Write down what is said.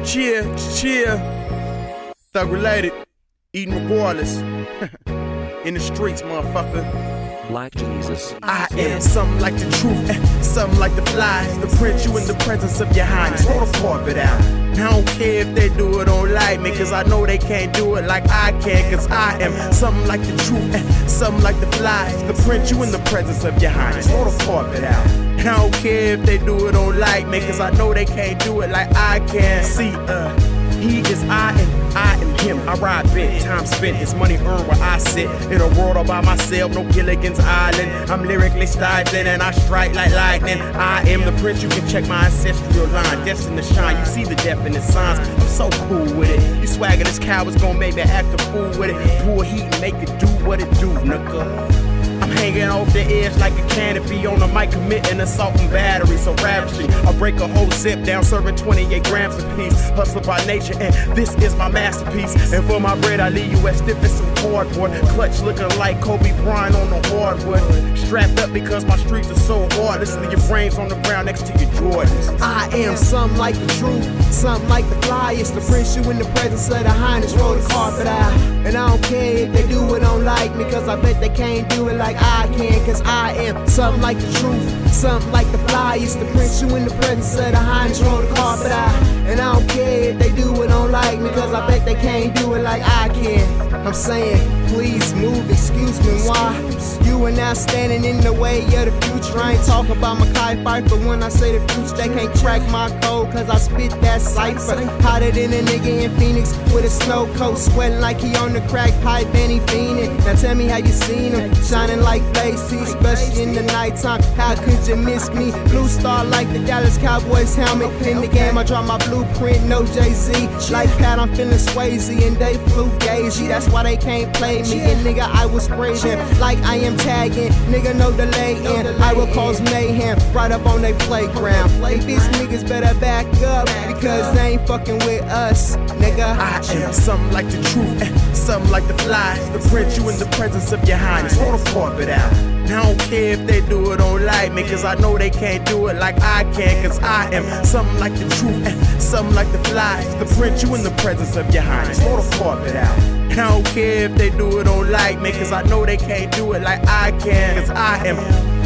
Cheer. Thug related. Eating regardless. In the streets, motherfucker. Black Jesus. I am something like the truth, something like the flies. The print you in the presence of your highness. Hold the carpet out. I don't care if they do it on like me, cause I know they can't do it like I can. Cause I am something like the truth, something like the flies. The print you in the presence of your highness. Hold the carpet out. I don't care if they do it on like me, cause I know they can't do it like I can. See, he is I and I am him. I ride big, time spent, it's money earned where I sit. In a world all by myself, no Gilligan's Island. I'm lyrically stifling and I strike like lightning. I am the prince, you can check my ancestral line. Destined to shine, you see the definite signs. I'm so cool with it. You swagger this coward's gonna make me act a fool with it. Pour heat and make it do what it do, nigga. I'm hanging off the edge like a canopy. On the mic committing assault and battery, so ravishing. I break a whole zip down, serving 28 grams a piece. Hustle by nature, and this is my masterpiece. And for my bread, I leave you as stiff as some cardboard. Clutch looking like Kobe Bryant on the hardwood. Strapped up because my streets are so hard. Let's leave your brains on the ground next to your Jordans. I am something like the truth, something like the flyest. The prince you in the presence of the highness. Roll the carpet out. And I don't care if they do it on like me, cause I bet they can't do it like I can. Cause I am something like the truth, something like the flyest. The prince you in the presence of the highness. Roll the carpet out. And I don't care if they do it on like me, cause I bet they can't do it like I can. I'm saying, please move, excuse me, why? You are now standing in the way of the future. I ain't talking about Mekhi Phifer when I say the future. They can't crack my code, cause I spit that cipher. Hotter than a nigga in Phoenix with a snow coat, sweating like he on the crack pipe and he fiending. Now tell me how you seen him, shining like Facey, especially in the nighttime. How could you miss me? Blue star like the Dallas Cowboys helmet. In the game I draw my blueprint, no Jay-Z. Like Pat, I'm feeling Swayze and they flew Gazy. That's why they can't play me. And nigga, I will spray them like I am tagging. Nigga, no delay in. I will cause mayhem right up on they playground. Like these niggas better back up, because they ain't fucking with us, nigga. I am something like the truth, something like the flies. The print you in the presence of your highness. Hold the carpet out. I don't care if they do it on like me, cause I know they can't do it like I can. Cause I am something like the truth, something like the flies. The print you in the presence of your highness. Hold the carpet out. I don't care if they do it on like me, cause I know they can't do it like I can. Cause I am